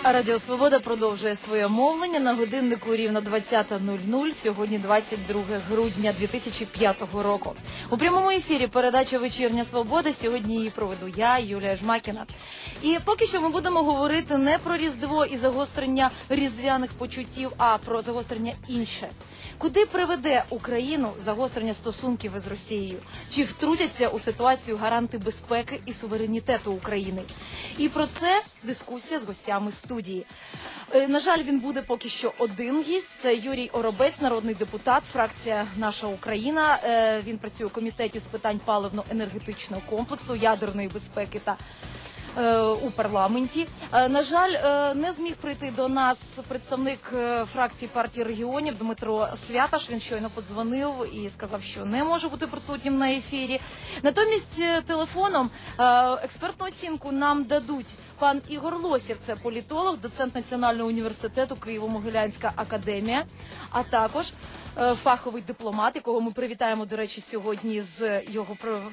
Радіо Свобода продовжує своє мовлення. На годиннику рівно 20:00. Сьогодні 22 грудня 2005 року. У прямому ефірі передача «Вечірня Свобода». Сьогодні її проведу я, Юлія Жмакіна. І поки що ми будемо говорити не про Різдво і загострення різдвяних почуттів, а про загострення інше. Куди приведе Україну загострення стосунків із Росією? Чи втрутяться у ситуацію гаранти безпеки і суверенітету України? І про це дискусія з гостями студії. На жаль, він буде поки що один гість. Це Юрій Оробець, народний депутат, фракція «Наша Україна». Він працює у комітеті з питань паливно-енергетичного комплексу, ядерної безпеки та у парламенті. На жаль, не зміг прийти до нас представник фракції партії регіонів Дмитро Святаш. Він щойно подзвонив і сказав, що не може бути присутнім на ефірі. Натомість телефоном експертну оцінку нам дадуть пан Ігор Лосєв, це політолог, доцент Національного університету Києво-Могилянська академія, а також фаховий дипломат, якого ми привітаємо, до речі, сьогодні з його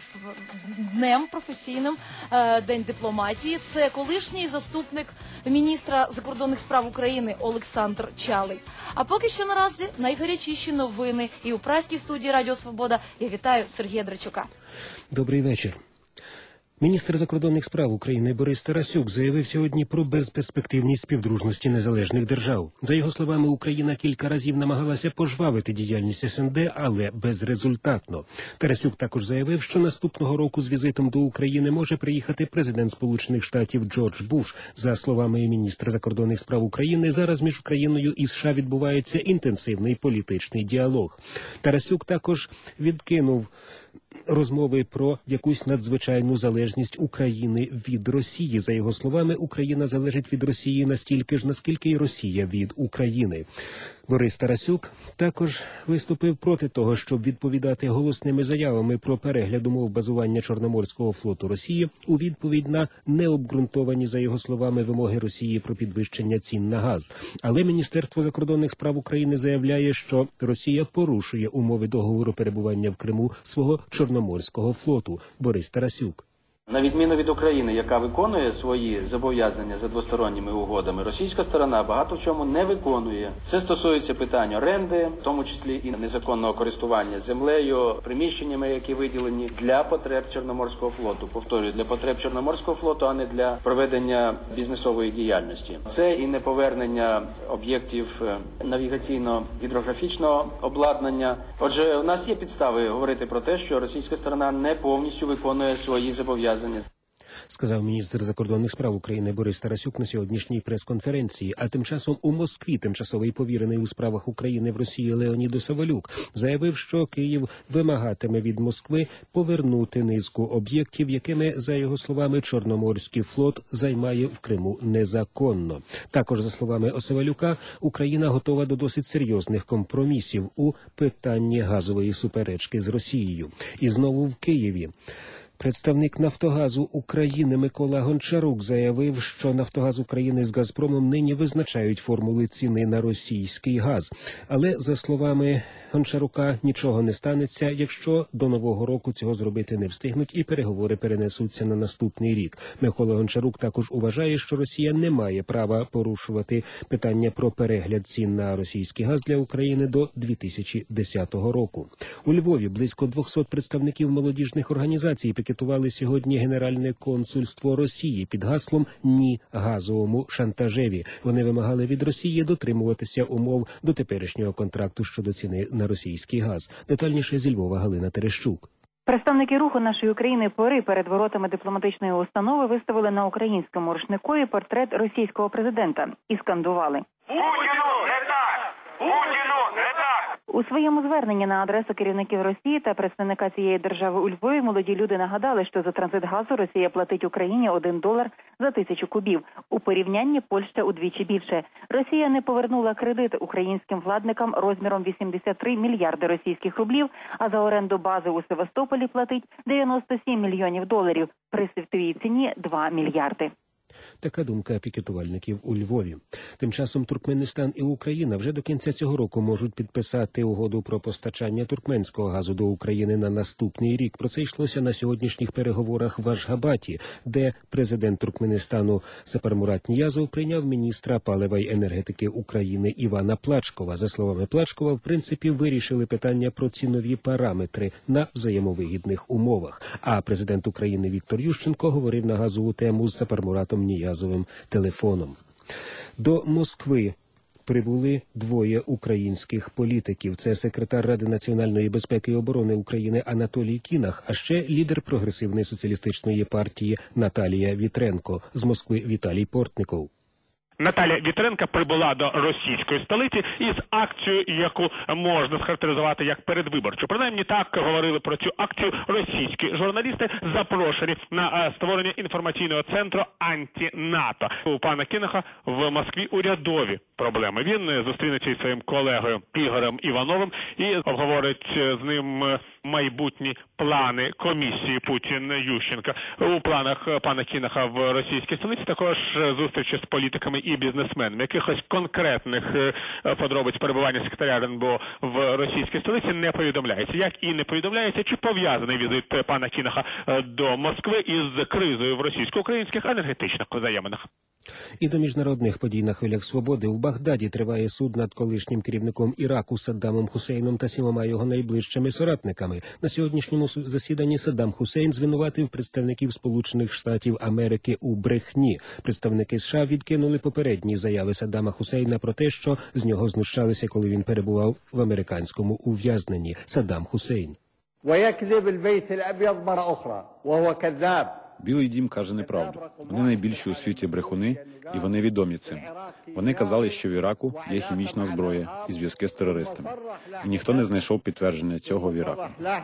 днем професійним, День дипломатії. Це колишній заступник міністра закордонних справ України Олександр Чалий. А поки що наразі найгарячіші новини. І у праській студії Радіо Свобода я вітаю Сергія Драчука. Добрий вечір. Міністр закордонних справ України Борис Тарасюк заявив сьогодні про безперспективність співдружності незалежних держав. За його словами, Україна кілька разів намагалася пожвавити діяльність СНД, але безрезультатно. Тарасюк також заявив, що наступного року з візитом до України може приїхати президент Сполучених Штатів Джордж Буш. За словами міністра закордонних справ України, зараз між Україною і США відбувається інтенсивний політичний діалог. Тарасюк також відкинув розмови про якусь надзвичайну залежність України від Росії. За його словами, Україна залежить від Росії настільки ж, наскільки й Росія від України. Борис Тарасюк також виступив проти того, щоб відповідати голосними заявами про перегляд умов базування Чорноморського флоту Росії у відповідь на необґрунтовані, за його словами, вимоги Росії про підвищення цін на газ. Але Міністерство закордонних справ України заявляє, що Росія порушує умови договору перебування в Криму свого Чорноморського флоту. Борис Тарасюк. На відміну від України, яка виконує свої зобов'язання за двосторонніми угодами, російська сторона багато в чому не виконує. Це стосується питань оренди, в тому числі і незаконного користування землею, приміщеннями, які виділені для потреб Чорноморського флоту. Повторюю, для потреб Чорноморського флоту, а не для проведення бізнесової діяльності. Це і неповернення об'єктів навігаційно-гідрографічного обладнання. Отже, у нас є підстави говорити про те, що російська сторона не повністю виконує свої зобов'язання. Сказав міністр закордонних справ України Борис Тарасюк на сьогоднішній прес-конференції. А тим часом у Москві тимчасовий повірений у справах України в Росії Леонід Осавалюк заявив, що Київ вимагатиме від Москви повернути низку об'єктів, якими, за його словами, Чорноморський флот займає в Криму незаконно. Також, за словами Осавалюка, Україна готова до досить серйозних компромісів у питанні газової суперечки з Росією. І знову в Києві представник «Нафтогазу України» Микола Гончарук заявив, що «Нафтогаз України» з «Газпромом» нині визначають формули ціни на російський газ. Але, за словами Гончарука, нічого не станеться, якщо до Нового року цього зробити не встигнуть і переговори перенесуться на наступний рік. Микола Гончарук також вважає, що Росія не має права порушувати питання про перегляд цін на російський газ для України до 2010 року. У Львові близько 200 представників молодіжних організацій пікетували сьогодні Генеральне консульство Росії під гаслом «Ні газовому шантажеві». Вони вимагали від Росії дотримуватися умов до теперішнього контракту щодо ціни на російський газ. Детальніше зі Львова Галина Терещук. Представники руху «Нашої України» пори перед воротами дипломатичної установи виставили на українському рушникові портрет російського президента і скандували: «Путіну не так! Путіну не так!» У своєму зверненні на адресу керівників Росії та представника цієї держави у Львові молоді люди нагадали, що за транзит газу Росія платить Україні $1 за 1000 кубів. У порівнянні Польща удвічі більше. Росія не повернула кредит українським владникам розміром 83 мільярди російських рублів, а за оренду бази у Севастополі платить $97 мільйонів, при світовій ціні 2 мільярди. Така думка пікетувальників у Львові. Тим часом Туркменістан і Україна вже до кінця цього року можуть підписати угоду про постачання туркменського газу до України на наступний рік. Про це йшлося на сьогоднішніх переговорах в Ашгабаті, де президент Туркменістану Сапармурат Ніязов прийняв міністра палива й енергетики України Івана Плачкова. За словами Плачкова, в принципі, вирішили питання про цінові параметри на взаємовигідних умовах. А президент України Віктор Ющенко говорив на газову тему з Сапармуратом Ніязовим телефоном. До Москви прибули двоє українських політиків. Це секретар Ради національної безпеки і оборони України Анатолій Кінах, а ще лідер прогресивної соціалістичної партії Наталія Вітренко. З Москви Віталій Портников. Наталя Вітренко прибула до російської столиці із акцією, яку можна схарактеризувати як передвиборчу. Принаймні так говорили про цю акцію російські журналісти, запрошені на створення інформаційного центру «Анті-НАТО». У пана Кінаха в Москві урядові проблеми. Він зустрінеться із своїм колегою Ігорем Івановим і обговорить з ним майбутні плани комісії Путін-Ющенка. У планах пана Кінаха в російській столиці також зустрічі з політиками і бізнесменами. Якихось конкретних подробиць перебування секретаря РНБО в російській столиці не повідомляється. Як і не повідомляється, чи пов'язаний візит пана Кінаха до Москви із кризою в російсько-українських енергетичних взаєминах. І до міжнародних подій на хвилях свободи. У Багдаді триває суд над колишнім керівником Іраку Саддамом Хусейном та 7 його найближчими соратниками. На сьогоднішньому засіданні Саддам Хусейн звинуватив представників Сполучених Штатів Америки у брехні. Представники США відкинули попередні заяви Саддама Хусейна про те, що з нього знущалися, коли він перебував в американському ув'язненні. Саддам Хусейн. Білий дім каже неправду. Вони найбільші у світі брехуни, і вони відомі цим. Вони казали, що в Іраку є хімічна зброя і зв'язки з терористами. І ніхто не знайшов підтвердження цього в Іраку.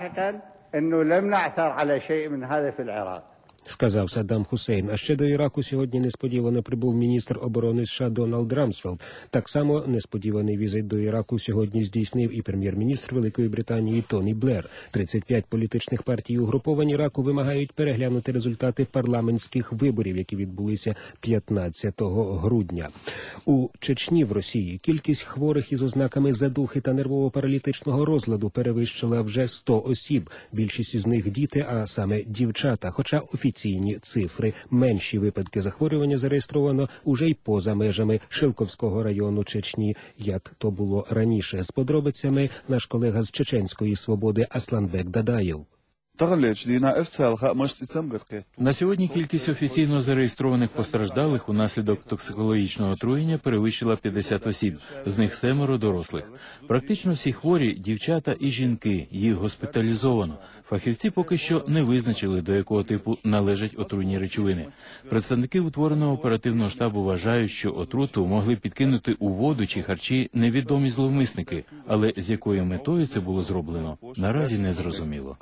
Сказав Саддам Хусейн. А ще до Іраку сьогодні несподівано прибув міністр оборони США Дональд Рамсфелд. Так само несподіваний візит до Іраку сьогодні здійснив і прем'єр-міністр Великої Британії Тоні Блер. 35 політичних партій угруповань Іраку вимагають переглянути результати парламентських виборів, які відбулися 15 грудня. У Чечні в Росії кількість хворих із ознаками задухи та нервово-паралітичного розладу перевищила вже 100 осіб. Більшість із них діти, а саме дівчата. Хоча офіційні цифри. Менші випадки захворювання зареєстровано уже й поза межами Шилковського району Чечні, як то було раніше. З подробицями наш колега з Чеченської свободи Асланбек Дадаєв. На сьогодні кількість офіційно зареєстрованих постраждалих унаслідок токсикологічного отруєння перевищила 50 осіб, з них 7 дорослих. Практично всі хворі – дівчата і жінки, їх госпіталізовано. Фахівці поки що не визначили, до якого типу належать отруйні речовини. Представники утвореного оперативного штабу вважають, що отруту могли підкинути у воду чи харчі невідомі зловмисники, але з якою метою це було зроблено, наразі не зрозуміло.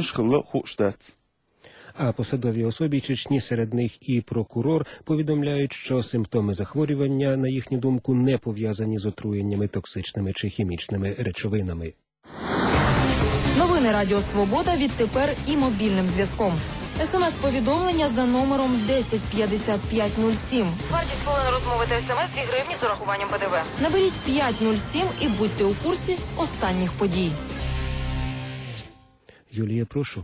А посадові особі Чечні, серед них і прокурор, повідомляють, що симптоми захворювання, на їхню думку, не пов'язані з отруєннями токсичними чи хімічними речовинами. Новини Радіо Свобода відтепер і мобільним зв'язком. СМС-повідомлення за номером 105507. Вартість хвилини розмови та СМС 2 гривні з урахуванням ПДВ. Наберіть 507 і будьте у курсі останніх подій. Юлія, прошу.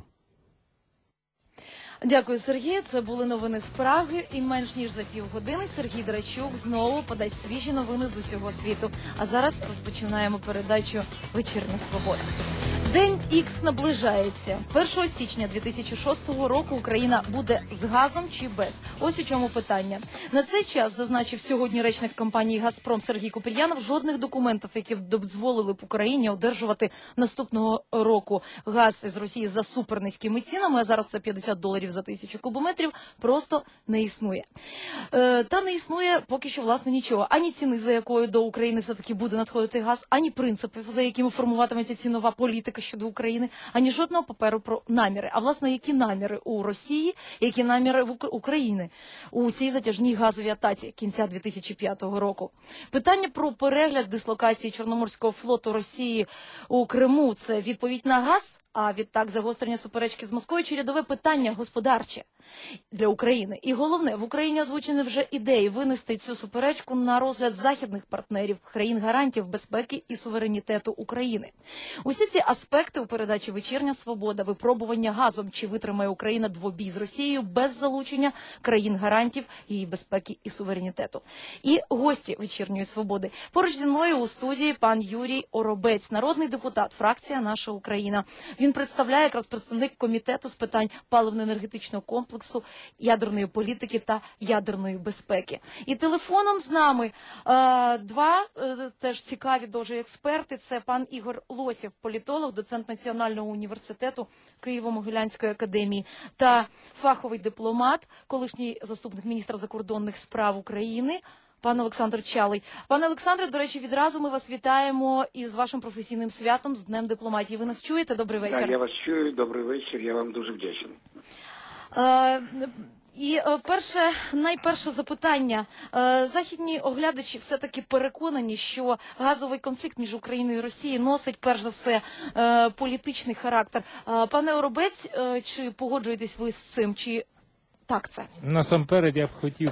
Дякую, Сергію. Це були новини з Праги. І менш ніж за півгодини Сергій Драчук знову подасть свіжі новини з усього світу. А зараз розпочинаємо передачу «Вечірня свобода». День Ікс наближається. 1 січня 2006 року Україна буде з газом чи без? Ось у чому питання. На цей час, зазначив сьогодні речник компанії «Газпром» Сергій Купріянов, жодних документів, які б дозволили б Україні одержувати наступного року газ із Росії за супернизькими цінами, а зараз це $50 за 1000 кубометрів, просто не існує. Та не існує поки що, власне, нічого. Ані ціни, за якою до України все-таки буде надходити газ, ані принципів, за якими формуватиметься цінова політика щодо України, ані жодного паперу про наміри. А власне, які наміри у Росії, які наміри в України у цій затяжній газовій атаці кінця 2005 року. Питання про перегляд дислокації Чорноморського флоту Росії у Криму – це відповідь на газ, а відтак загострення суперечки з Москвою чи рядове питання господарче для України. І головне, в Україні озвучені вже ідеї винести цю суперечку на розгляд західних партнерів, країн-гарантів безпеки і суверенітету України. Усі ці аспекти у передачі «Вечірня свобода», випробування газом, чи витримає Україна двобій з Росією без залучення країн-гарантів її безпеки і суверенітету. І гості «Вечірньої свободи». Поруч зі мною у студії пан Юрій Оробець, народний депутат, фракція «Наша Україна». Він представляє якраз представник комітету з питань паливно-енергетичного комплексу, ядерної політики та ядерної безпеки. І телефоном з нами два теж цікаві дуже експерти. Це пан Ігор Лосєв, політолог, доцент Національного університету Києво-Могилянської академії та фаховий дипломат, колишній заступник міністра закордонних справ України, пан Олександр Чалий. Пане Олександре, до речі, відразу ми вас вітаємо із вашим професійним святом, з Днем дипломатії. Ви нас чуєте? Добрий вечір. Так, я вас чую. Добрий вечір. Я вам дуже вдячний. І найперше запитання. Західні оглядачі все-таки переконані, що газовий конфлікт між Україною і Росією носить, перш за все, політичний характер. Пане Оробець, чи погоджуєтесь ви з цим, чи так це? Насамперед я б хотів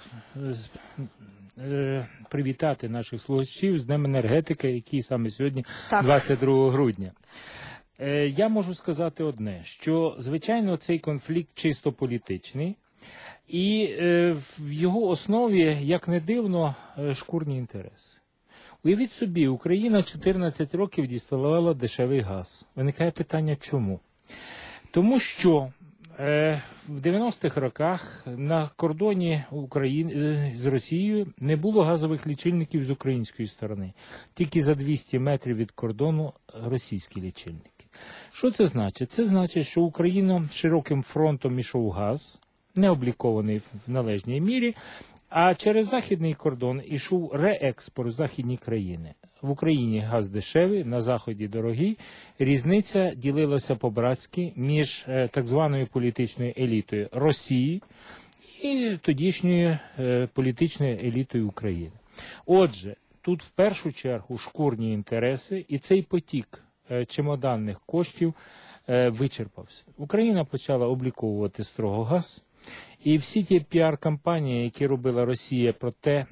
привітати наших слухачів з Днем енергетики, який саме сьогодні, 22 грудня. Я можу сказати одне, що, звичайно, цей конфлікт чисто політичний, і в його основі, як не дивно, шкурні інтереси. Уявіть собі, Україна 14 років діставала дешевий газ. Виникає питання, чому? Тому що в 90-х роках на кордоні України з Росією не було газових лічильників з української сторони. Тільки за 200 метрів від кордону російські лічильники. Що це значить? Це значить, що Україна широким фронтом ішов газ, не облікований в належній мірі, а через західний кордон ішов реекспорт в західні країни. В Україні газ дешевий, на Заході дорогий. Різниця ділилася по-братськи між так званою політичною елітою Росії і тодішньою політичною елітою України. Отже, тут в першу чергу шкурні інтереси, і цей потік чемоданних коштів вичерпався. Україна почала обліковувати строго газ. І всі ті піар-кампанії, які робила Росія, проте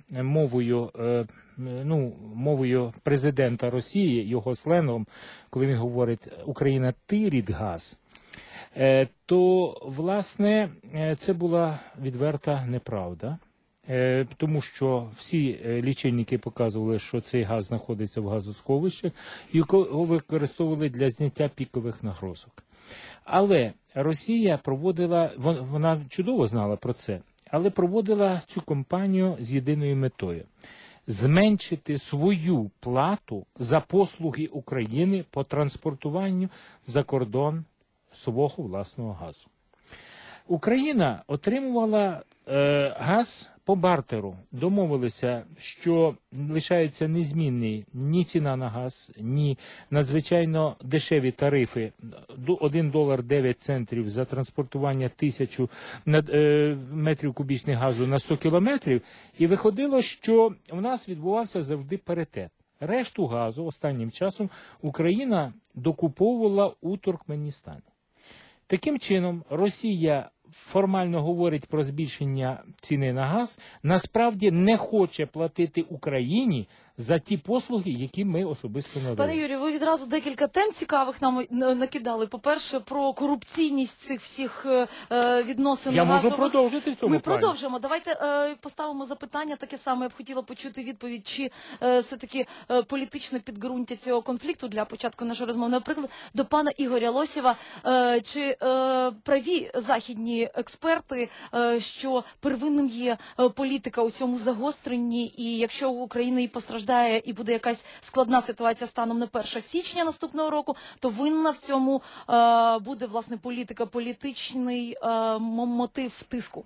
мовою президента Росії, його сленгом, коли він говорить «Україна тирить газ», то, власне, це була відверта неправда. Тому що всі лічильники показували, що цей газ знаходиться в газосховищах, і його використовували для зняття пікових нагрузок. Але Росія проводила, вона чудово знала про це, але проводила цю кампанію з єдиною метою – зменшити свою плату за послуги України по транспортуванню за кордон свого власного газу. Україна отримувала газ по бартеру. Домовилися, що лишається незмінний ні ціна на газ, ні надзвичайно дешеві тарифи. $1.09 за транспортування 1000 метрів кубічних газу на 100 кілометрів. І виходило, що в нас відбувався завжди паритет. Решту газу останнім часом Україна докуповувала у Туркменістані. Таким чином, Росія формально говорить про збільшення ціни на газ, насправді не хоче платити Україні за ті послуги, які ми особисто надаємо. Пане Юрію, ви відразу декілька тем цікавих нам накидали. По-перше, про корупційність цих всіх відносин газових. Я можу продовжити цьому. Ми продовжимо. Давайте поставимо запитання таке саме. Я б хотіла почути відповідь, чи все-таки політичне підґрунтя цього конфлікту для початку нашої розмови. Наприклад, до пана Ігоря Лосєва. Чи праві західні експерти, що первинним є політика у цьому загостренні, і якщо Україна і постраждає, і буде якась складна ситуація станом на 1 січня наступного року, то винна в цьому буде, власне, політика, політичний мотив тиску?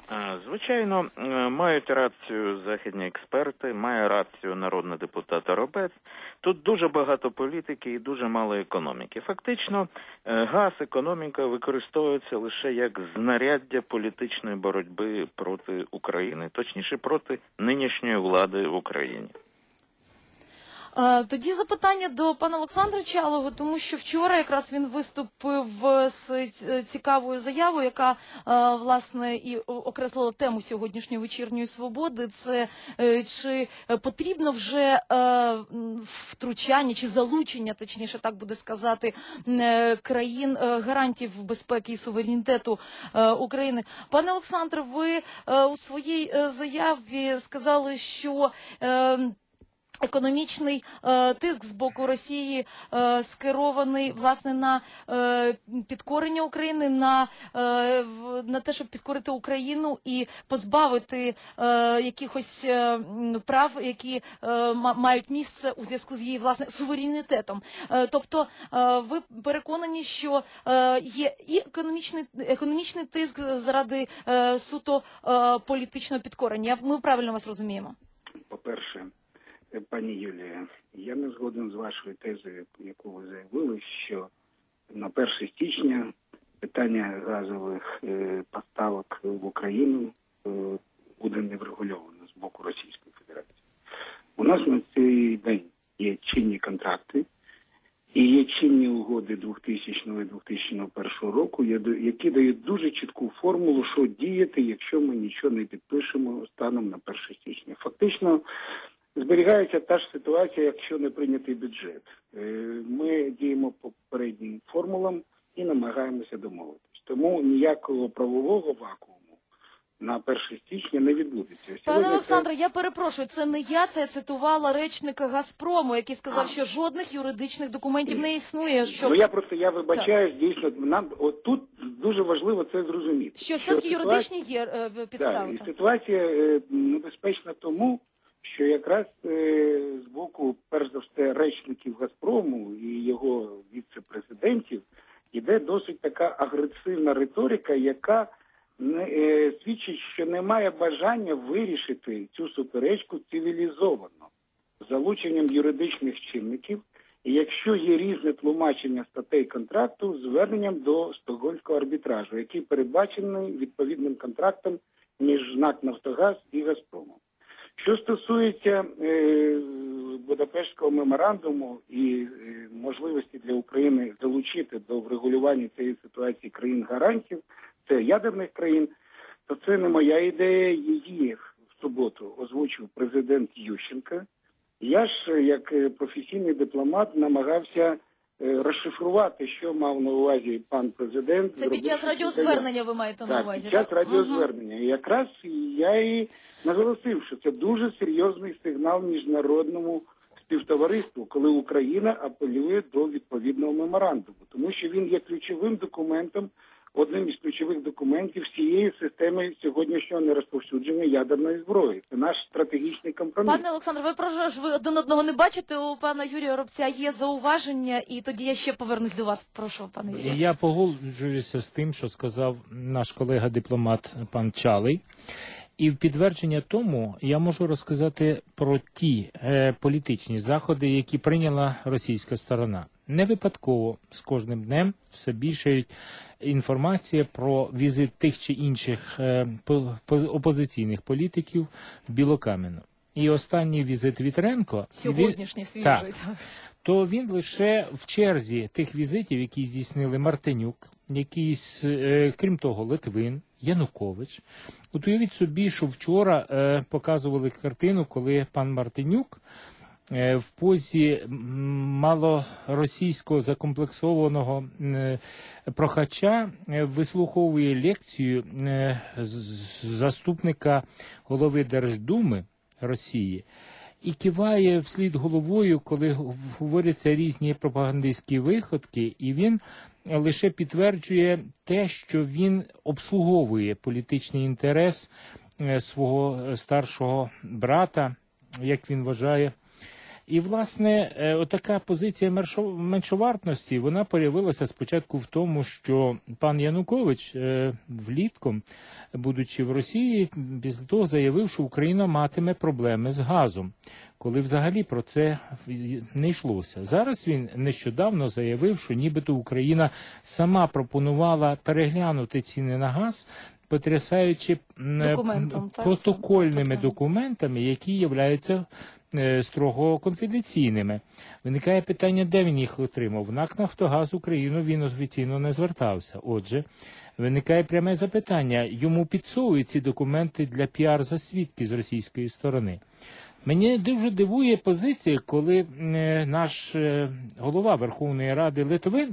Звичайно, мають рацію західні експерти, має рацію народний депутат Горобець. Тут дуже багато політики і дуже мало економіки. Фактично, газ, економіка використовуються лише як знаряддя політичної боротьби проти України, точніше проти нинішньої влади в Україні. Тоді запитання до пана Олександра Чалого, тому що вчора якраз він виступив з цікавою заявою, яка, власне, і окреслила тему сьогоднішньої вечірньої свободи. Це чи потрібно вже втручання, чи залучення, точніше так буде сказати, країн гарантів безпеки і суверенітету України. Пане Олександре, ви у своїй заяві сказали, що економічний тиск з боку Росії скерований, власне, на підкорення України, на те, щоб підкорити Україну і позбавити якихось прав, які мають місце у зв'язку з її, власне, суверенітетом. Тобто ви переконані, що є і економічний тиск заради суто політичного підкорення. Ми правильно вас розуміємо? По-перше, пані Юлія, я не згоден з вашою тезою, яку ви заявили, що на 1 січня питання газових поставок в Україну буде не врегульовано з боку Російської Федерації. У нас на цей день є чинні контракти і є чинні угоди 2000 і 2001 року, які дають дуже чітку формулу, що діяти, якщо ми нічого не підпишемо станом на 1 січня. Фактично, зберігається та ж ситуація, якщо не прийнятий бюджет. Ми діємо по попереднім формулам і намагаємося домовитись. Тому ніякого правового вакууму на 1 січня не відбудеться. Пане Олександре, я перепрошую, це не я, це я цитувала речника «Газпрому», який сказав, що жодних юридичних документів не існує. Щоб... Я вибачаюсь, дійсно, нам тут дуже важливо це зрозуміти. Що все-таки юридичні є підстави. Так, і ситуація небезпечна тому, що якраз з боку, перш за все, речників «Газпрому» і його віце-президентів йде досить така агресивна риторика, яка свідчить, що немає бажання вирішити цю суперечку цивілізовано, з залученням юридичних чинників, і якщо є різне тлумачення статей контракту, зверненням до Стокгольмського арбітражу, який передбачений відповідним контрактом між НАК «Нафтогаз» і «Газпромом». Що стосується Будапештського меморандуму і можливості для України залучити до врегулювання цієї ситуації країн-гарантів, це ядерних країн, то це не моя ідея, її в суботу озвучив президент Ющенко. Я ж, як професійний дипломат, намагався розшифрувати, що мав на увазі пан президент. Це під час радіозвернення ви маєте на увазі, так? Під час радіозвернення. І якраз я і наголосив, що це дуже серйозний сигнал міжнародному співтовариству, коли Україна апелює до відповідного меморандуму. Тому що він є ключовим документом, одним із ключових документів всієї системи сьогоднішнього нерозповсюдження ядерної зброї. Це наш стратегічний компроміс. Пане Олександр, ви один одного не бачите? У пана Юрія Горобця є зауваження, і тоді я ще повернусь до вас. Прошу, пане Юрію. Я погоджуюся з тим, що сказав наш колега-дипломат пан Чалий. І в підтвердження тому я можу розказати про ті політичні заходи, які прийняла російська сторона. Не випадково з кожним днем все більше інформація про візит тих чи інших опозиційних політиків в Білокам'яну. І останній візит Вітренко, сьогоднішній свіжий, то він лише в черзі тих візитів, які здійснили Мартинюк, якийсь, крім того, Литвин, Янукович. От уявіть собі, що вчора показували картину, коли пан Мартинюк в позі малоросійського закомплексованого прохача вислуховує лекцію заступника голови Держдуми Росії і киває вслід головою, коли говоряться різні пропагандистські виходки, і він лише підтверджує те, що він обслуговує політичний інтерес свого старшого брата, як він вважає. І, власне, отака позиція меншовартості, вона появилася спочатку в тому, що пан Янукович влітком, будучи в Росії, після того заявив, що Україна матиме проблеми з газом, коли взагалі про це не йшлося. Зараз він нещодавно заявив, що нібито Україна сама пропонувала переглянути ціни на газ, потрясаючи протокольними документами, які являються строго конфіденційними. Виникає питання, де він їх отримав. В НАК «Нафтогаз Україну» він офіційно не звертався. Отже, виникає пряме запитання, йому підсовують ці документи для піар-засвідки з російської сторони. Мені дуже дивує позиція, коли наш голова Верховної Ради Литвин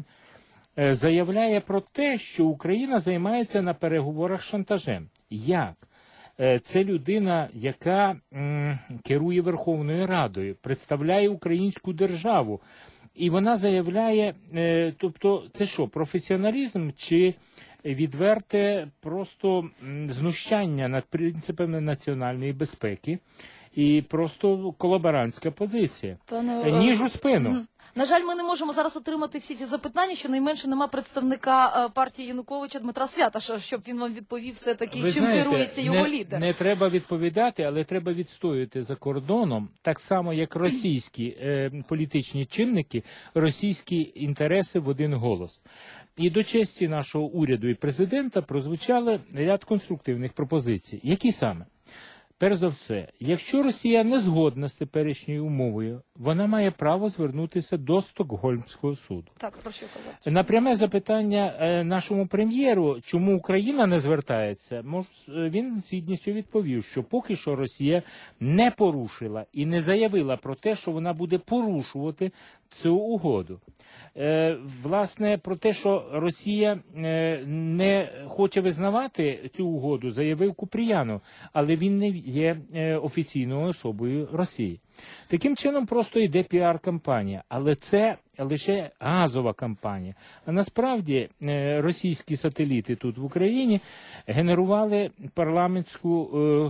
заявляє про те, що Україна займається на переговорах шантажем. Як? Це людина, яка керує Верховною Радою, представляє українську державу. І вона заявляє, тобто це що, професіоналізм чи відверте просто знущання над принципами національної безпеки і просто колаборантська позиція. Ніж у спину. На жаль, ми не можемо зараз отримати всі ці запитання, щонайменше нема представника партії Януковича Дмитра Святаша, щоб він вам відповів все-таки, чим керується його лідер. Не треба відповідати, але треба відстоювати за кордоном, так само, як російські політичні чинники, російські інтереси в один голос. І до честі нашого уряду і президента прозвучали ряд конструктивних пропозицій. Які саме? Перш за все, якщо Росія не згодна з теперішньою умовою, вона має право звернутися до Стокгольмського суду. Так, про що казати? На пряме запитання нашому прем'єру, чому Україна не звертається, він з гідністю відповів, що поки що Росія не порушила і не заявила про те, що вона буде порушувати цю угоду. Власне, про те, що Росія не хоче визнавати цю угоду, заявив Купріянов, але він не є офіційною особою Росії. Таким чином просто йде піар-кампанія, але це лише газова кампанія. А насправді російські сателіти тут в Україні генерували парламентську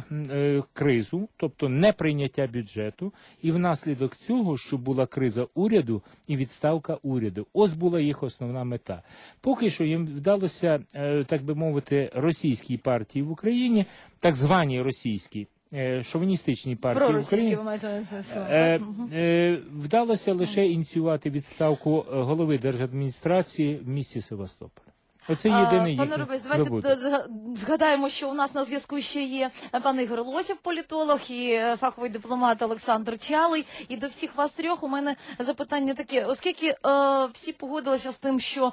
кризу, тобто неприйняття бюджету, і внаслідок цього, що була криза уряду і відставка уряду. Ось була їх основна мета. Поки що їм вдалося, так би мовити, російській партії в Україні, так званій російській, шовіністичній партії в Україні, ви маєте вдалося лише ініціювати відставку голови держадміністрації в місті Севастополь. Оце єдиний їхній Пане Рубець, давайте згадаємо, що у нас на зв'язку ще є пан Ігор Лосів, політолог, і фаховий дипломат Олександр Чалий. І до всіх вас трьох у мене запитання таке. Оскільки всі погодилися з тим, що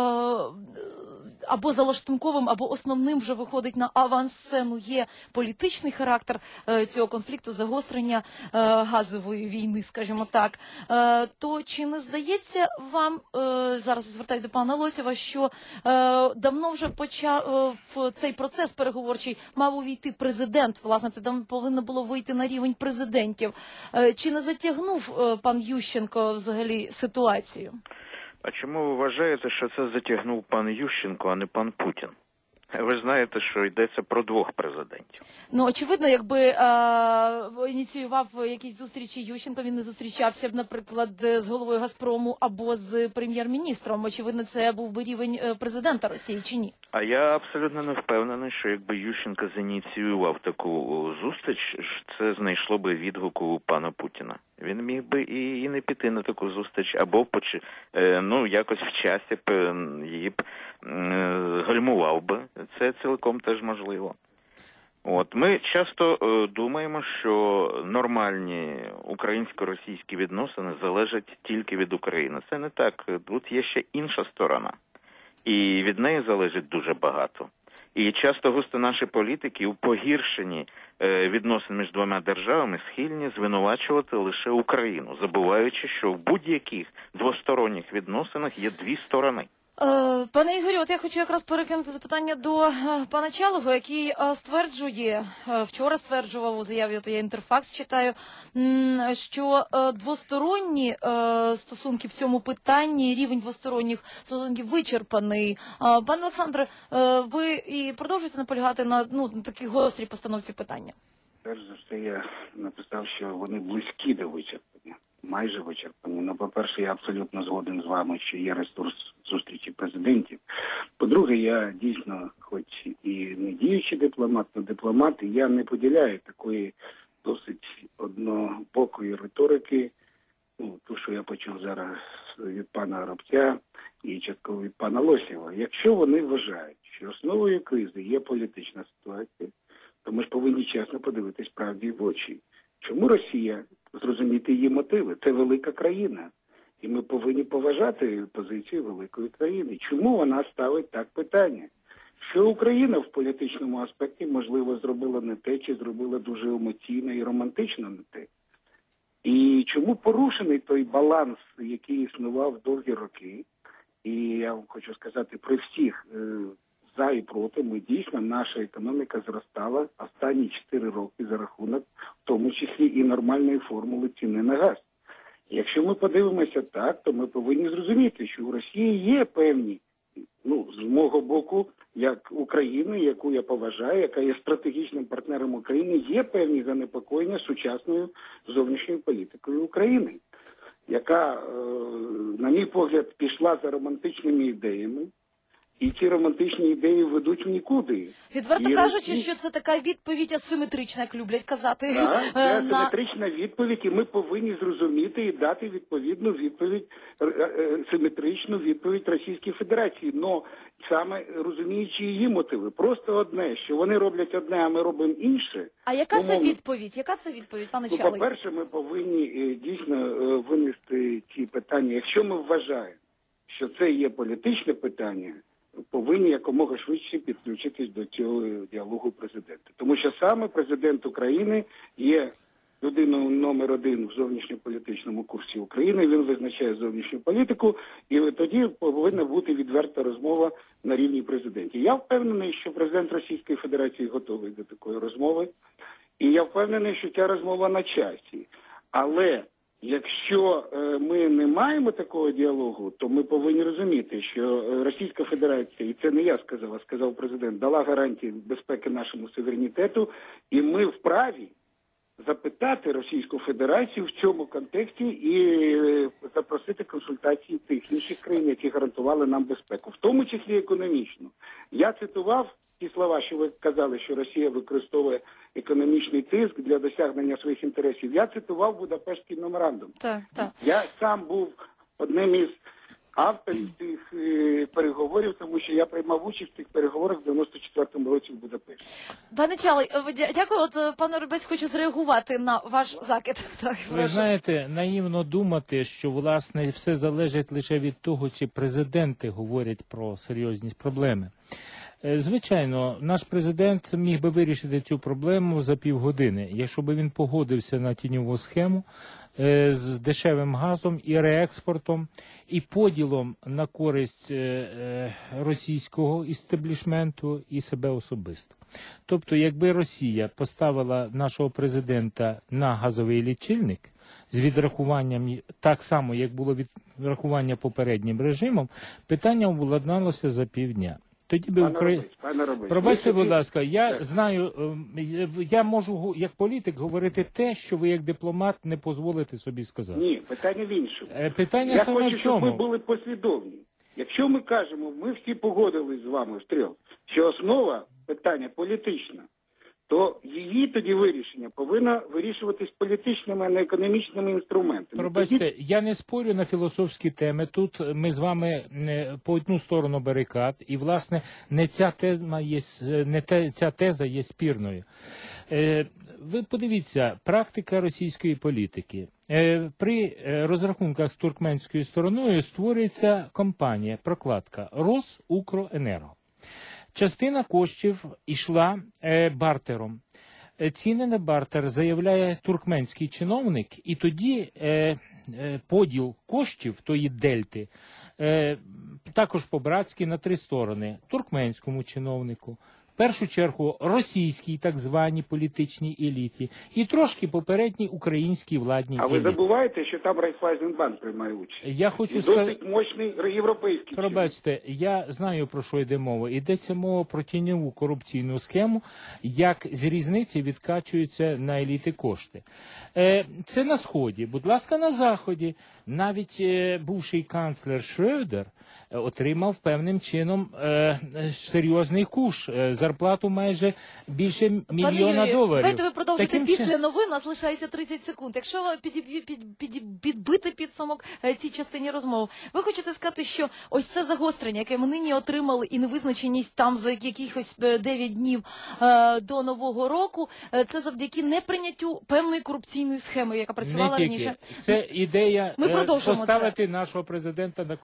або залаштунковим, або основним вже виходить на авансцену є політичний характер цього конфлікту, загострення газової війни, скажімо так, то чи не здається вам, зараз звертаюсь до пана Лосєва, що давно вже в цей процес переговорчий мав увійти президент, власне, це там повинно було вийти на рівень президентів. Чи не затягнув пан Ющенко взагалі ситуацію? А чому ви вважаєте, що це затягнув пан Ющенко, а не пан Путін? Ви знаєте, що йдеться про двох президентів. Ну, очевидно, якби ініціював якісь зустрічі Ющенко, він не зустрічався б, наприклад, з головою «Газпрому» або з прем'єр-міністром. Очевидно, це був би рівень президента Росії, чи ні? А я абсолютно не впевнений, що якби Ющенко зініціював таку зустріч, це знайшло би відгук у пана Путіна. Він міг би і не піти на таку зустріч, або якось в часі її б гальмував би. Це цілком теж можливо. Ми часто думаємо, що нормальні українсько-російські відносини залежать тільки від України. Це не так. Тут є ще інша сторона. І від неї залежить дуже багато. І часто густо наші політики у погіршенні відносин між двома державами схильні звинувачувати лише Україну, забуваючи, що в будь-яких двосторонніх відносинах є дві сторони. Пане Ігорю, от я хочу якраз перекинути запитання до пана Чалого, який стверджує, вчора стверджував у заяві, от я Інтерфакс читаю, що двосторонні стосунки в цьому питанні, рівень двосторонніх стосунків вичерпаний. Пане Олександре, ви і продовжуєте наполягати на такій гострій постановці питання? Перш за все, я написав, що вони близькі до вичерпання. майже вичерпані. Ну, по-перше, я абсолютно згоден з вами, що є ресурс зустрічі президентів. По-друге, я дійсно, хоч і не діючий дипломат, але дипломат, і я не поділяю такої досить однобокої риторики, ту, що я почув зараз від пана Рабця і частково від пана Лосєва. Якщо вони вважають, що основою кризи є політична ситуація, то ми ж повинні чесно подивитись правді в очі. Чому Росія? Зрозуміти її мотиви. Це велика країна. І ми повинні поважати позицію великої країни. Чому вона ставить так питання? Що Україна в політичному аспекті, можливо, зробила не те, чи зробила дуже емоційно і романтично не те? І чому порушений той баланс, який існував довгі роки? І я вам хочу сказати, при всіх за і проти, ми дійсно, наша економіка зростала останні 4 роки за рахунок, в тому числі і нормальної формули ціни на газ. Якщо ми подивимося так, то ми повинні зрозуміти, що у Росії є певні, з мого боку, як України, яку я поважаю, яка є стратегічним партнером України, є певні занепокоєння сучасною зовнішньою політикою України, яка, на мій погляд, пішла за романтичними ідеями, і ці романтичні ідеї ведуть в нікуди. Відверто кажучи, що це така відповідь асиметрична, як люблять казати. Так, це асиметрична відповідь, і ми повинні зрозуміти і дати відповідну відповідь, симетричну відповідь Російській Федерації. Но саме розуміючи її мотиви. Просто одне, що вони роблять одне, а ми робимо інше. А яка це відповідь? Яка це відповідь, пане Чалий? По-перше, ми повинні дійсно винести ці питання. Якщо ми вважаємо, що це є політичне питання, повинні якомога швидше підключитись до цього діалогу президента. Тому що саме президент України є людиною номер 1 в зовнішньополітичному курсі України, він визначає зовнішню політику, і тоді повинна бути відверта розмова на рівні президентів. Я впевнений, що президент Російської Федерації готовий до такої розмови, і я впевнений, що ця розмова на часі. Але якщо ми не маємо такого діалогу, то ми повинні розуміти, що Російська Федерація, і це не я сказав, а сказав президент, дала гарантії безпеки нашому суверенітету, і ми вправі запитати Російську Федерацію в цьому контексті і запросити консультації тих інших країн, які гарантували нам безпеку, в тому числі економічну. Я цитував ті слова, що ви казали, що Росія використовує економічний тиск для досягнення своїх інтересів. Я цитував Будапештський меморандум. Так. Я сам був одним із авторів цих переговорів, тому що я приймав участь в цих переговорах в 94-му році в Будапешті. Пане Чалий, дякую. От пан Рубець хоче зреагувати на ваш закид. Так, ви знаєте, наївно думати, що, власне, все залежить лише від того, чи президенти говорять про серйозність проблеми. Звичайно, наш президент міг би вирішити цю проблему за півгодини, якщо б він погодився на тіньову схему з дешевим газом і реекспортом, і поділом на користь російського істеблішменту і себе особисто. Тобто, якби Росія поставила нашого президента на газовий лічильник з відрахуванням, так само, як було відрахування попереднім режимом, питання обладналося за півдня. Тоді би Пробачте, будь ласка, я знаю, я можу як політик говорити те, що ви як дипломат не дозволите собі сказати. Ні, питання в іншому. Питання саме в чому? Я хочу, щоб ви були послідовні. Якщо ми кажемо, ми всі погодились з вами втрьох, що основа питання політична, то її тоді вирішення повинно вирішуватись політичними, а не економічними інструментами. Пробачте, я не спорю на філософські теми. Тут ми з вами по одну сторону барикад, і, власне, ця теза є спірною. Ви подивіться, практика російської політики. При розрахунках з туркменською стороною створюється компанія, прокладка Росукренерго. Частина коштів йшла бартером. Ціни на бартер заявляє туркменський чиновник, і тоді поділ коштів тої дельти також по-братськи на 3 сторони. Туркменському чиновнику, першу чергу російській так званій політичній еліті і трошки попередній українській владній А ви еліті. забуваєте, що там Райфайзенбанк приймає участь? Я хочу І сказати, досить мощний європейський. пробачте, я знаю, про що йде мова. Йдеться мова про тіньову корупційну схему, як з різниці відкачуються на еліти кошти. Це на Сході. Будь ласка, на Заході. Навіть бувший канцлер Шрёдер отримав певним чином серйозний куш, зарплату майже більше $1 мільйона. Давайте ви продовжите Таким після новин, у нас лишається 30 секунд. Якщо підбити підсумок цій частині розмови, ви хочете сказати, що ось це загострення, яке ми нині отримали, і невизначеність там за якихось 9 днів до Нового року, це завдяки неприйняттю певної корупційної схеми, яка працювала Не тільки. раніше. Це ідея Ми продовжимо поставити нашого президента на